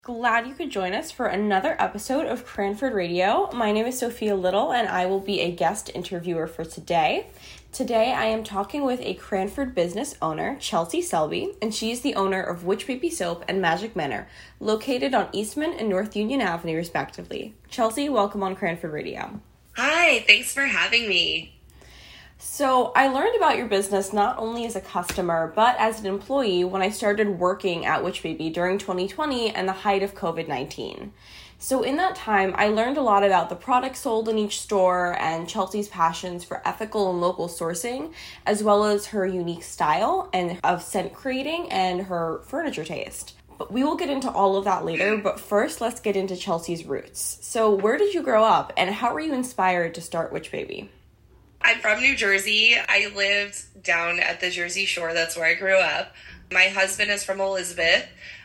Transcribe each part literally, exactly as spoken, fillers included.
Glad you could join us for another episode of Cranford Radio. My name is Sophia Little, and I will be a guest interviewer for today. Today, I am talking with a Cranford business owner, Chelsea Selby, and she is the owner of Witch Baby Soap and Magic Manor, located on Eastman and North Union Avenue, respectively. Chelsea, welcome on Cranford Radio. Hi, thanks for having me. So I learned about your business not only as a customer, but as an employee when I started working at Witch Baby during twenty twenty and the height of covid nineteen. So in that time, I learned a lot about the products sold in each store and Chelsea's passions for ethical and local sourcing, as well as her unique style and of scent creating and her furniture taste. But we will get into all of that later, but first let's get into Chelsea's roots. So where did you grow up and how were you inspired to start Witch Baby? I'm from New Jersey. I lived down at the Jersey Shore. That's where I grew up. My husband is from Elizabeth.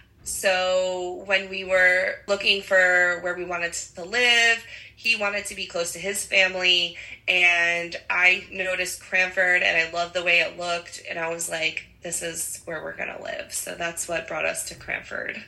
So when we were looking for where we wanted to live, he wanted to be close to his family. And I noticed Cranford and I loved the way it looked. And I was like, this is where we're going to live. So that's what brought us to Cranford.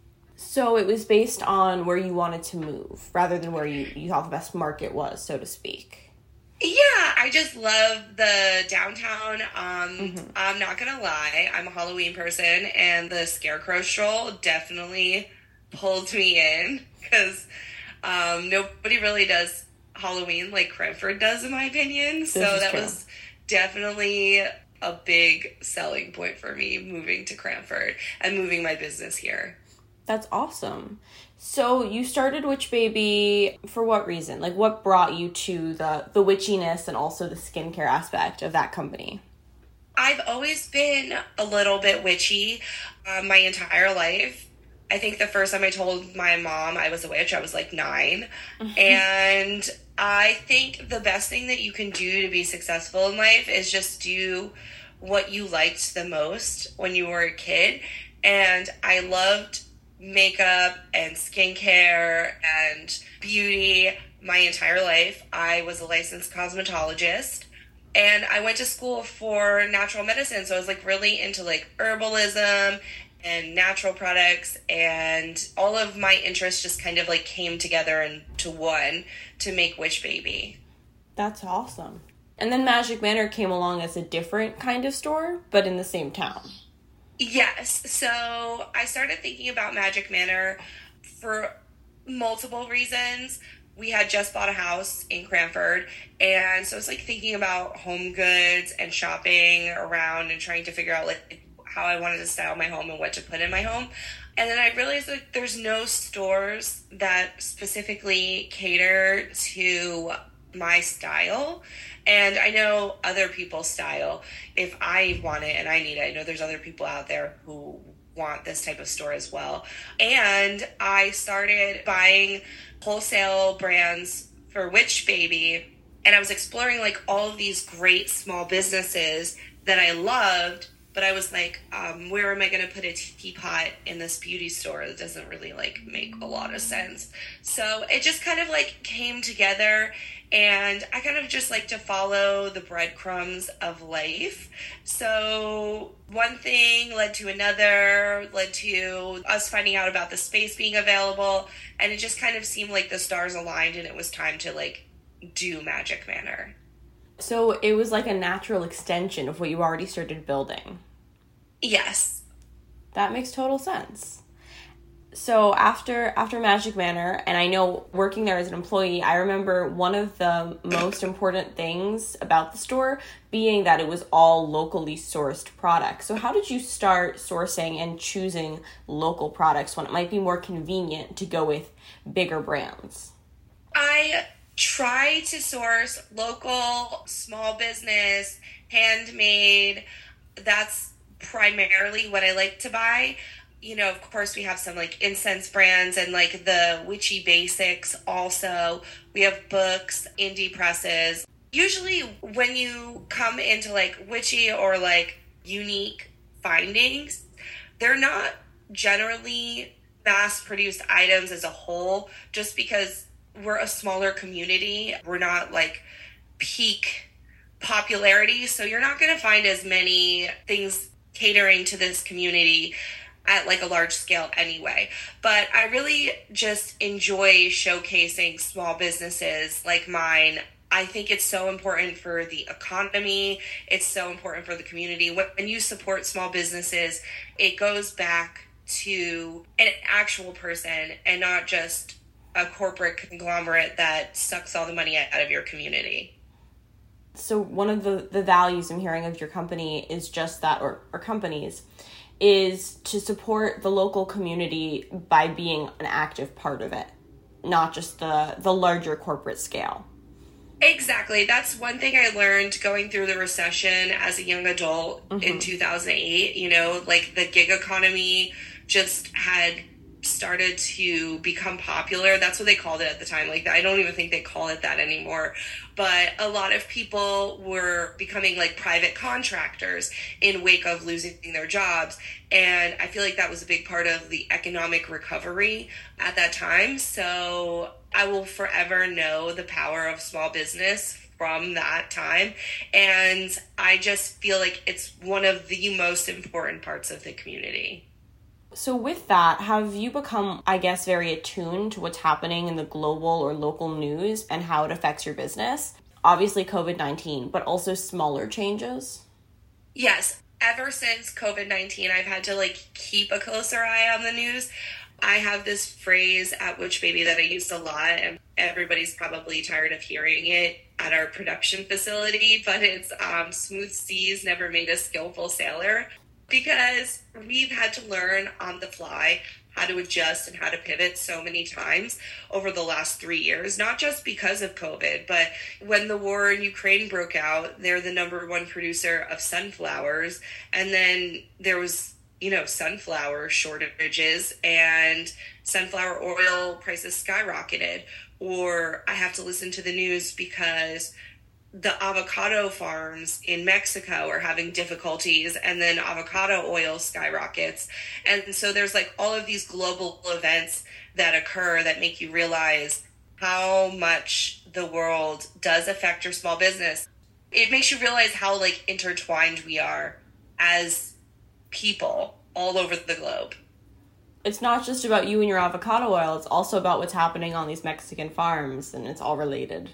So it was based on where you wanted to move rather than where you, you thought the best market was, so to speak. Yeah, I just love the downtown. Um, Mm-hmm. I'm not going to lie. I'm a Halloween person, and the Scarecrow Stroll definitely pulled me in because um, nobody really does Halloween like Cranford does, in my opinion. This so is that true. was definitely a big selling point for me moving to Cranford and moving my business here. That's awesome. So you started Witch Baby for what reason? Like what brought you to the, the witchiness and also the skincare aspect of that company? I've always been a little bit witchy uh, my entire life. I think the first time I told my mom I was a witch, I was like nine. Mm-hmm. And I think the best thing that you can do to be successful in life is just do what you liked the most when you were a kid. And I loved makeup and skincare and beauty my entire life. I was a licensed cosmetologist and I went to school for natural medicine. So I was like really into like herbalism and natural products, and all of my interests just kind of like came together into one to make Witch Baby. That's awesome. And then Magic Manor came along as a different kind of store, but in the same town. Yes. So I started thinking about Magic Manor for multiple reasons. We had just bought a house in Cranford, and so I was like thinking about home goods and shopping around and trying to figure out like how I wanted to style my home and what to put in my home. And then I realized that there's no stores that specifically cater to my style. And I know other people's style. If I want it and I need it, I know there's other people out there who want this type of store as well. And I started buying wholesale brands for Witch Baby. And I was exploring like all of these great small businesses that I loved. But I was like, um, where am I going to put a teapot in this beauty store? That doesn't really like make a lot of sense. So it just kind of like came together. And I kind of just like to follow the breadcrumbs of life. So one thing led to another, led to us finding out about the space being available. And it just kind of seemed like the stars aligned and it was time to like do Magic Manor. So it was like a natural extension of what you already started building. Yes. That makes total sense. So after after Magic Manor, and I know working there as an employee, I remember one of the most important things about the store being that it was all locally sourced products. So how did you start sourcing and choosing local products when it might be more convenient to go with bigger brands? I try to source local, small business, handmade. That's primarily what I like to buy. You know, of course, we have some like incense brands and like the witchy basics also. We have books, indie presses. Usually when you come into like witchy or like unique findings, they're not generally mass-produced items as a whole, just because we're a smaller community. We're not like peak popularity, so you're not going to find as many things catering to this community. at like a large scale anyway. But I really just enjoy showcasing small businesses like mine. I think it's so important for the economy. It's so important for the community. When you support small businesses, it goes back to an actual person and not just a corporate conglomerate that sucks all the money out of your community. So one of the, the values I'm hearing of your company is just that, or, or companies, is to support the local community by being an active part of it, not just the, the larger corporate scale. Exactly. That's one thing I learned going through the recession as a young adult mm-hmm. in two thousand eight. You know, like the gig economy just had started to become popular. That's what they called it at the time. Like, I don't even think they call it that anymore. But a lot of people were becoming like private contractors in wake of losing their jobs. And I feel like that was a big part of the economic recovery at that time. So I will forever know the power of small business from that time. And I just feel like it's one of the most important parts of the community. So with that, have you become, I guess, very attuned to what's happening in the global or local news and how it affects your business? Obviously covid nineteen, but also smaller changes? Yes. Ever since covid nineteen, I've had to like keep a closer eye on the news. I have this phrase at Witch Baby that I use a lot, and everybody's probably tired of hearing it at our production facility, but it's um, smooth seas never made a skillful sailor. Because we've had to learn on the fly how to adjust and how to pivot so many times over the last three years, not just because of COVID, but when the war in Ukraine broke out, they're the number one producer of sunflowers. And then there was, you know, sunflower shortages and sunflower oil prices skyrocketed. Or I have to listen to the news because the avocado farms in Mexico are having difficulties, and then avocado oil skyrockets. And so there's like all of these global events that occur that make you realize how much the world does affect your small business. It makes you realize how like intertwined we are as people all over the globe. It's not just about you and your avocado oil, it's also about what's happening on these Mexican farms, and it's all related.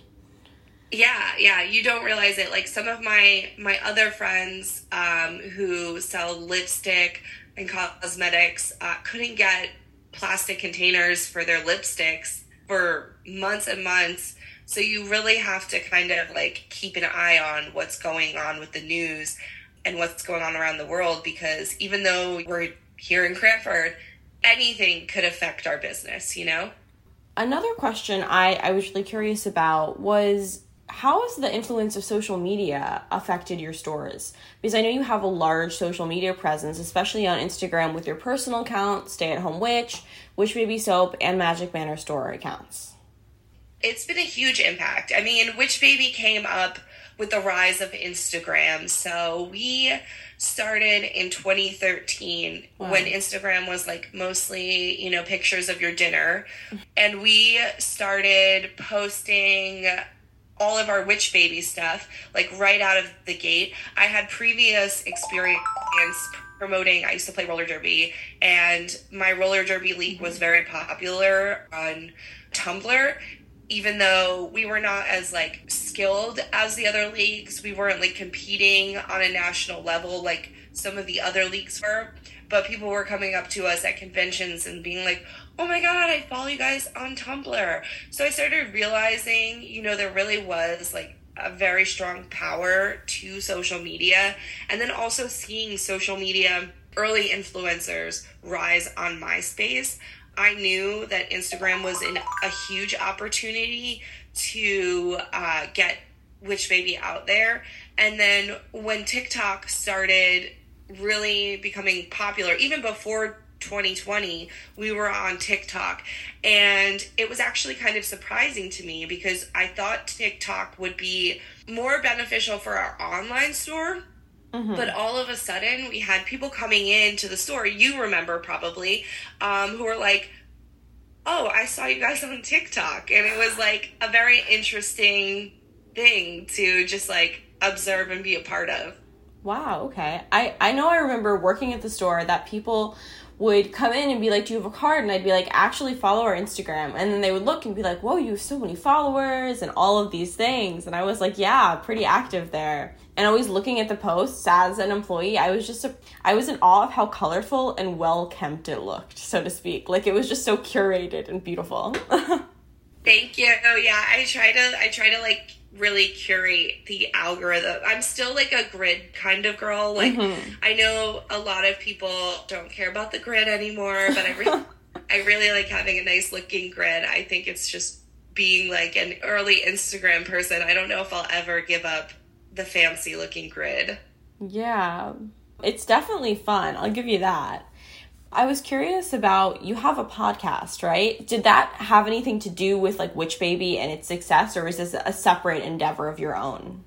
Yeah, yeah, you don't realize it. Like some of my my other friends um, who sell lipstick and cosmetics uh, couldn't get plastic containers for their lipsticks for months and months. So you really have to kind of like keep an eye on what's going on with the news and what's going on around the world, because even though we're here in Cranford, anything could affect our business, you know? Another question I, I was really curious about was, how has the influence of social media affected your stores? Because I know you have a large social media presence, especially on Instagram with your personal account, Stay at Home Witch, Witch Baby Soap, and Magic Manor store accounts. It's been a huge impact. I mean, Witch Baby came up with the rise of Instagram. So we started in twenty thirteen wow. when Instagram was like mostly, you know, pictures of your dinner. And we started posting all of our Witch Baby stuff, like right out of the gate. I had previous experience promoting, I used to play roller derby, and my roller derby league was very popular on Tumblr. Even though we were not as like skilled as the other leagues, we weren't like competing on a national level like some of the other leagues were, but people were coming up to us at conventions and being like, oh my God, I follow you guys on Tumblr. So I started realizing, you know, there really was like a very strong power to social media. And then also seeing social media early influencers rise on MySpace, I knew that Instagram was in a huge opportunity to uh, get Witch Baby out there. And then when TikTok started really becoming popular, even before twenty twenty, we were on TikTok. And it was actually kind of surprising to me because I thought TikTok would be more beneficial for our online store. Mm-hmm. But all of a sudden, we had people coming into the store, you remember probably, um, who were like, oh, I saw you guys on TikTok. And it was like a very interesting thing to just like observe and be a part of. Wow, okay. I, I know I remember working at the store that people would come in and be like, do you have a card? And I'd be like, actually follow our Instagram. And then they would look and be like, whoa, you have so many followers and all of these things. And I was like, yeah, pretty active there. And always looking at the posts as an employee, I was just, a, I was in awe of how colorful and well-kept it looked, so to speak. Like, it was just so curated and beautiful. Thank you. Oh, yeah, I try to, I try to, like, really curate the algorithm. I'm still, like, a grid kind of girl. Like, mm-hmm. I know a lot of people don't care about the grid anymore, but I really, I really like having a nice-looking grid. I think it's just being, like, an early Instagram person. I don't know if I'll ever give up the fancy looking grid. Yeah, it's definitely fun. I'll give you that. I was curious about, you have a podcast, right? Did that have anything to do with like Witch Baby and its success, or is this a separate endeavor of your own?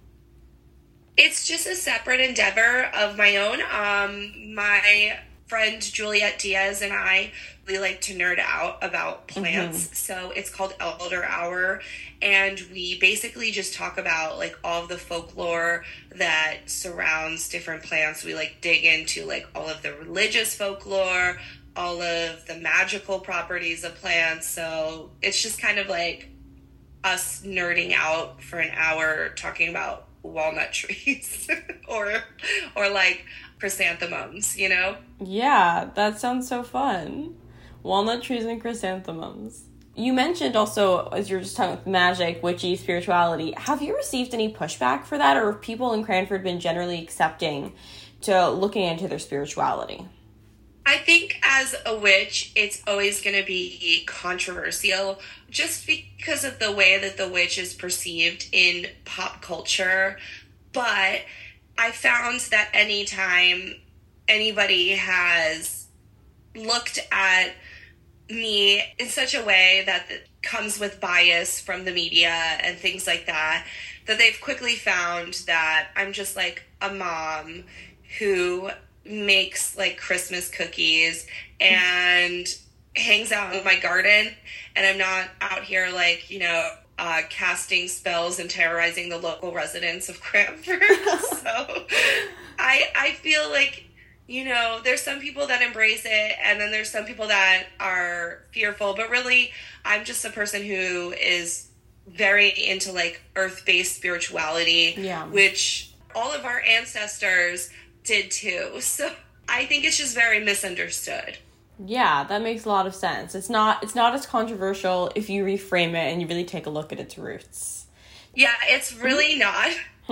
It's just a separate endeavor of my own. Um, my friend Juliet Diaz and I really like to nerd out about plants. Mm-hmm. So it's called Elder Hour. And we basically just talk about like all of the folklore that surrounds different plants. We like dig into like all of the religious folklore, all of the magical properties of plants. So it's just kind of like us nerding out for an hour talking about walnut trees or or like chrysanthemums, you know? Yeah, that sounds so fun. Walnut trees and chrysanthemums. You mentioned also, as you were just talking about magic, witchy, spirituality, have you received any pushback for that, or have people in Cranford been generally accepting to looking into their spirituality? I think as a witch, it's always going to be controversial just because of the way that the witch is perceived in pop culture. But I found that anytime anybody has looked at me in such a way that comes with bias from the media and things like that, that they've quickly found that I'm just like a mom who makes like Christmas cookies and hangs out in my garden, and I'm not out here like, you know, uh, casting spells and terrorizing the local residents of Cranford. So I I feel like, you know, there's some people that embrace it, and then there's some people that are fearful. But really, I'm just a person who is very into, like, earth-based spirituality, yeah. which all of our ancestors did too. So I think it's just very misunderstood. Yeah, that makes a lot of sense. It's not it's not as controversial if you reframe it and you really take a look at its roots. Yeah, it's really not.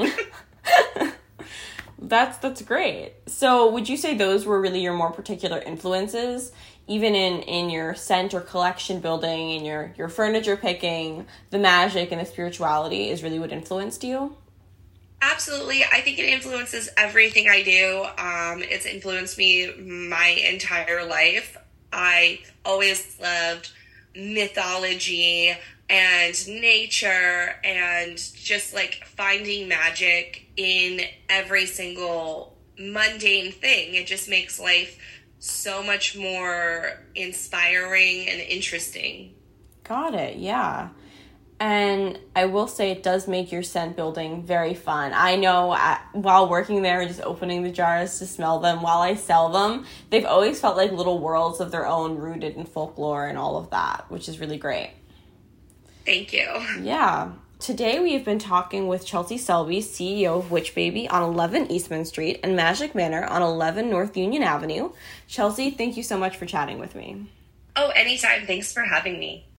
That's that's great. So would you say those were really your more particular influences, even in, in your scent or collection building, in your, your furniture picking, the magic and the spirituality is really what influenced you? Absolutely. I think it influences everything I do. Um, it's influenced me my entire life. I always loved mythology and nature and just like finding magic in every single mundane thing. It just makes life so much more inspiring and interesting. Got it. Yeah. And I will say it does make your scent building very fun. I know uh, while working there and just opening the jars to smell them while I sell them, they've always felt like little worlds of their own rooted in folklore and all of that, which is really great. Thank you. Yeah. Today we have been talking with Chelsea Selby, C E O of Witch Baby on eleven Eastman Street and Magic Manor on eleven North Union Avenue. Chelsea, thank you so much for chatting with me. Oh, anytime. Thanks for having me.